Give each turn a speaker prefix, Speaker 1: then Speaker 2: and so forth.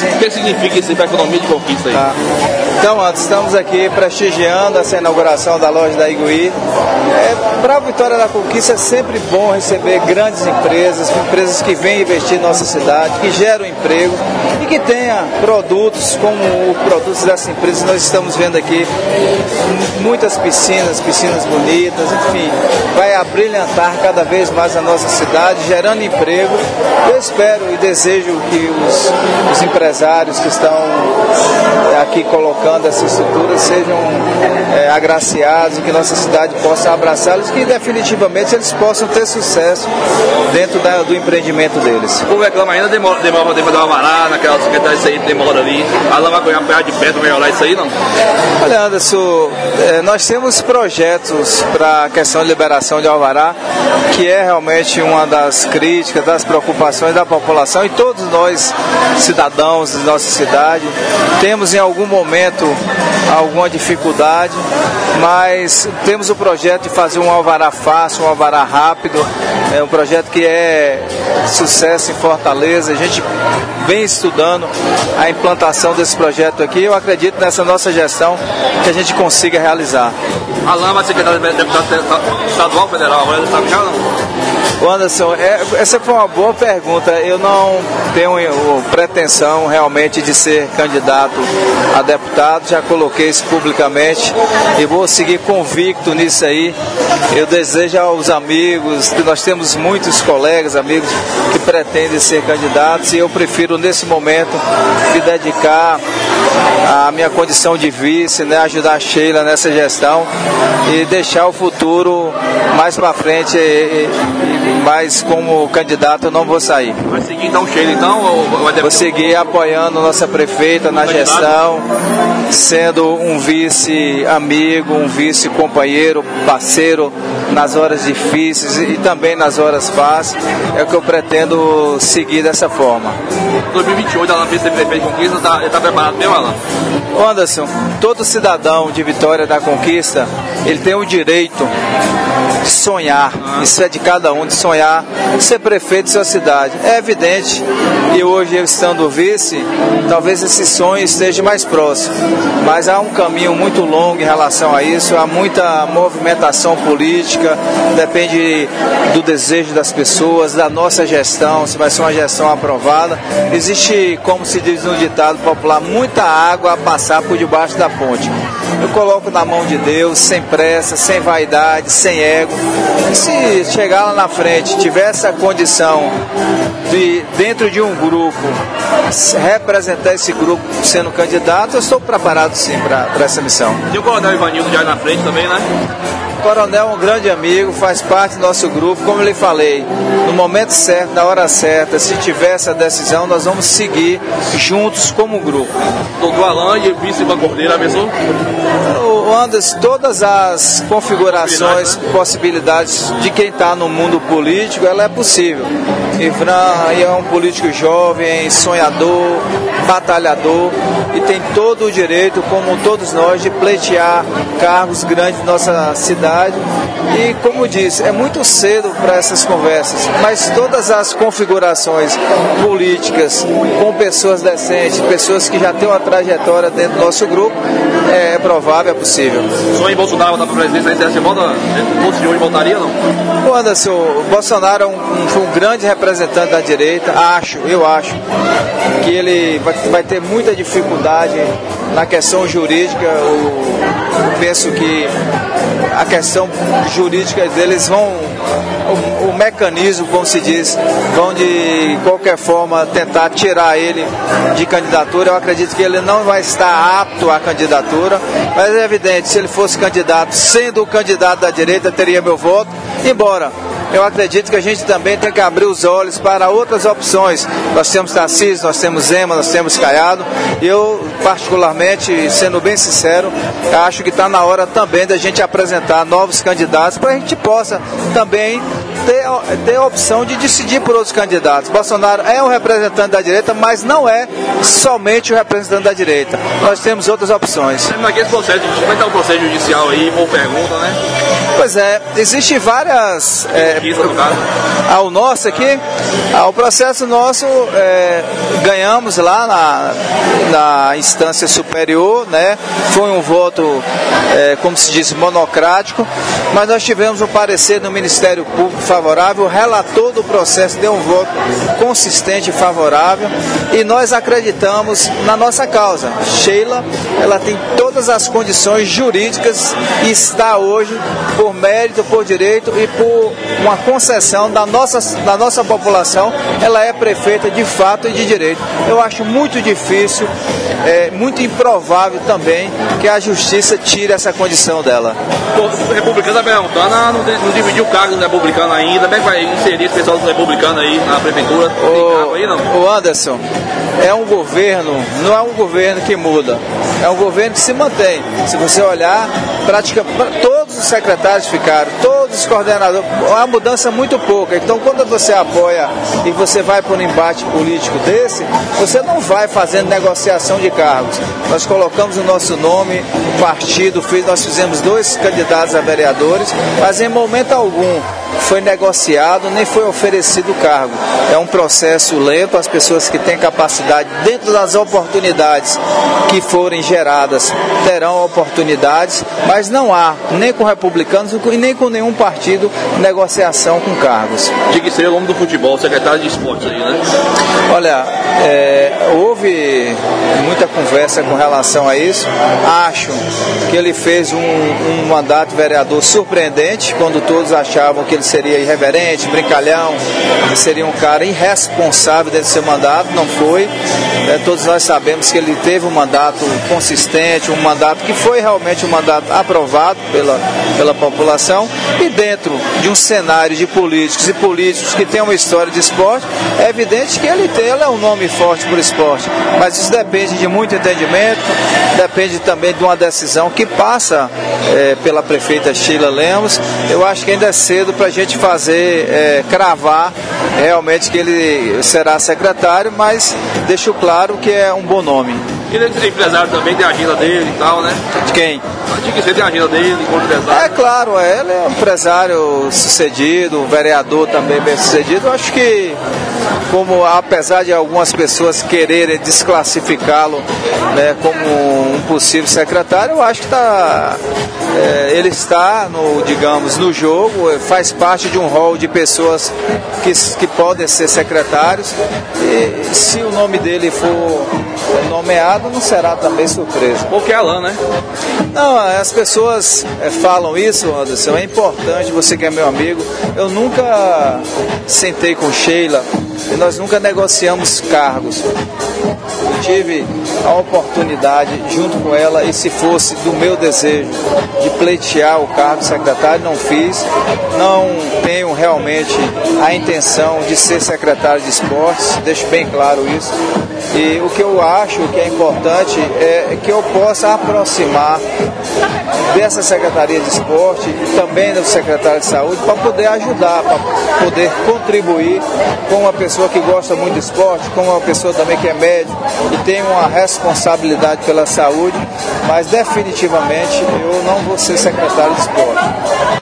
Speaker 1: sim.
Speaker 2: O que significa isso para a economia de Conquista aí?
Speaker 1: Tá. Então, Anderson, estamos aqui prestigiando essa inauguração da loja da Iguí. Para a Vitória da Conquista é sempre bom receber grandes empresas que vêm investir em nossa cidade, que geram emprego e que tenha produtos como os produtos dessa empresa. Nós estamos vendo aqui muitas piscinas bonitas, enfim, vai abrilhantar cada vez mais a nossa cidade, gerando emprego. Eu espero e desejo que os empresários que estão aqui colocando essa estrutura sejam agraciados e que nossa cidade possa abraçá-los, que definitivamente eles possam ter sucesso dentro do empreendimento deles.
Speaker 2: O povo reclama ainda, demora para fazer uma vará, naquela secretaria isso aí, demora ali. A Alain vai apoiar de perto, melhorar isso aí, não?
Speaker 1: Olha, Anderson, nós temos projetos para a questão de liberação de alvará, que é realmente uma das críticas, das preocupações da população, e todos nós, cidadãos de nossa cidade, temos em algum momento alguma dificuldade, mas temos o projeto de fazer um alvará fácil, um alvará rápido, é um projeto que é sucesso em Fortaleza. A gente vem estudando a implantação desse projeto aqui. Eu acredito nessa nossa gestão que a gente consiga realizar.
Speaker 2: Alain vai ser deputado estadual, federal, agora ele sabe já ou não?
Speaker 1: Anderson, essa foi uma boa pergunta. Eu não tenho pretensão realmente de ser candidato a deputado, já coloquei isso publicamente e vou seguir convicto nisso aí. Eu desejo aos amigos, que nós temos muitos colegas, amigos que pretendem ser candidatos, e eu prefiro nesse momento me dedicar à minha condição de vice, né, ajudar a Sheila nessa gestão e deixar o futuro mais para frente. Mas como candidato eu não vou sair.
Speaker 2: Vai seguir então Sheila então?
Speaker 1: Vou seguir apoiando nossa prefeita na gestão, sendo um vice amigo, um vice companheiro, parceiro nas horas difíceis e também nas horas fáceis. É o que eu pretendo seguir dessa forma.
Speaker 2: 2028 ela fez ser prefeito de Conquista, está preparado mesmo, Alain?
Speaker 1: Anderson, todo cidadão de Vitória da Conquista, ele tem o direito de sonhar, isso é de cada um, de sonhar ser prefeito de sua cidade. É evidente, e hoje eu estando vice, talvez esse sonho esteja mais próximo, mas há um caminho muito longo em relação a isso, há muita movimentação política, depende do desejo das pessoas, da nossa gestão, se vai ser uma gestão aprovada. Existe, como se diz no ditado popular, muita água a passar por debaixo da ponte. Eu coloco na mão de Deus, sem pressa, sem vaidade, sem ego. E se chegar lá na frente, tiver essa condição de, dentro de um grupo, representar esse grupo sendo candidato, eu estou preparado sim para essa missão.
Speaker 2: E o Coronel Ivanildo já na frente também, né?
Speaker 1: O Coronel é um grande amigo, faz parte do nosso grupo, como eu lhe falei, no momento certo, na hora certa, se tiver essa decisão, nós vamos seguir juntos como grupo.
Speaker 2: Doutor Alain e vice-Ivan Cordeiro, abençoou?
Speaker 1: Anderson, todas as configurações, possibilidades de quem está no mundo político, ela é possível. Ifran é um político jovem, sonhador, batalhador e tem todo o direito, como todos nós, de pleitear cargos grandes de nossa cidade. E, como disse, é muito cedo para essas conversas, mas todas as configurações políticas com pessoas decentes, pessoas que já têm uma trajetória dentro do nosso grupo, é provável, é possível.
Speaker 2: Sonho em Bolsonaro voltar para a presidência, aí você volta, o senhor voltaria ou não?
Speaker 1: Anderson, o Bolsonaro foi um grande representante da direita, eu acho que ele vai ter muita dificuldade na questão jurídica. Eu penso que a questão jurídica deles o mecanismo, como se diz, vão de qualquer forma tentar tirar ele de candidatura. Eu acredito que ele não vai estar apto à candidatura, mas é evidente, se ele fosse candidato, sendo o candidato da direita, teria meu voto, embora eu acredito que a gente também tem que abrir os olhos para outras opções. Nós temos Tarcísio, nós temos Zema, nós temos Caiado. Eu, particularmente, sendo bem sincero, acho que está na hora também da gente apresentar novos candidatos para a gente possa também ter a opção de decidir por outros candidatos. Bolsonaro é um representante da direita, mas não é somente o representante da direita. Nós temos outras opções.
Speaker 2: Como é que é o processo judicial aí, boa pergunta, né?
Speaker 1: Pois é, existem várias... o nosso aqui, o processo nosso, ganhamos lá na instância superior, né? Foi um voto, como se diz, monocrático, mas nós tivemos um parecer do Ministério Público favorável, o relator do processo deu um voto consistente e favorável, e nós acreditamos na nossa causa. Sheila, ela tem todas as condições jurídicas e está hoje, por mérito, por direito e por uma concessão da nossa população, ela é prefeita de fato e de direito. Eu acho muito difícil, muito improvável também que a justiça tire essa condição dela.
Speaker 2: O republicano está perguntando, não dividiu o cargo do republicano ainda, como é que vai inserir esse pessoal do republicano aí na prefeitura? Tem cargo aí, não?
Speaker 1: O Anderson, não é um governo que muda, é um governo que se mantém. Se você olhar, todos os secretários ficaram, todos os coordenadores, uma mudança muito pouca. Então, quando você apoia e você vai para um embate político desse, você não vai fazendo negociação de cargos. Nós colocamos o nosso nome, o partido, nós fizemos 2 candidatos a vereadores, mas em momento algum foi negociado, nem foi oferecido o cargo. É um processo lento, as pessoas que têm capacidade, dentro das oportunidades que forem geradas, terão oportunidades, mas não há, nem com republicanos e nem com nenhum partido, negociação com cargos.
Speaker 2: Tinha que ser o homem do futebol, o secretário de esportes aí, né?
Speaker 1: Olha, houve muita conversa com relação a isso. Acho que ele fez um mandato vereador surpreendente, quando todos achavam que ele seria irreverente, brincalhão, que seria um cara irresponsável dentro do seu mandato. Não foi. Todos nós sabemos que ele teve um mandato consistente, um mandato que foi realmente um mandato aprovado pela população, e dentro de um cenário de políticos e políticos que tem uma história de esporte, é evidente que ele é um nome forte para o esporte, mas isso depende de muito entendimento, depende também de uma decisão que passa pela prefeita Sheila Lemos. Eu acho que ainda é cedo para a gente cravar realmente que ele será secretário, mas deixo claro que é um bom nome.
Speaker 2: Ele é empresário também, tem a agenda dele e tal, né?
Speaker 1: De quem?
Speaker 2: Tinha que ser, tem a agenda dele enquanto empresário.
Speaker 1: É claro, ele é um empresário sucedido, um vereador também bem sucedido. Eu acho que, apesar de algumas pessoas quererem desclassificá-lo, né, como um possível secretário, eu acho que ele está no jogo, faz parte de um rol de pessoas que podem ser secretários, e se o nome dele for nomeado, não será também surpresa.
Speaker 2: Porque é Alain, né?
Speaker 1: Não, as pessoas falam isso, Anderson, é importante, você que é meu amigo, eu nunca sentei com Sheila e nós nunca negociamos cargos. Eu tive a oportunidade junto com ela, e se fosse do meu desejo de pleitear o cargo de secretário, não fiz. Não tenho realmente a intenção de ser secretário de esportes, deixo bem claro isso. E o que eu acho que é importante é que eu possa aproximar dessa Secretaria de Esporte e também do secretário de Saúde, para poder ajudar, para poder contribuir com uma pessoa que gosta muito de esporte, com uma pessoa também que é médico e tem uma responsabilidade pela saúde, mas definitivamente eu não vou ser secretário de esporte.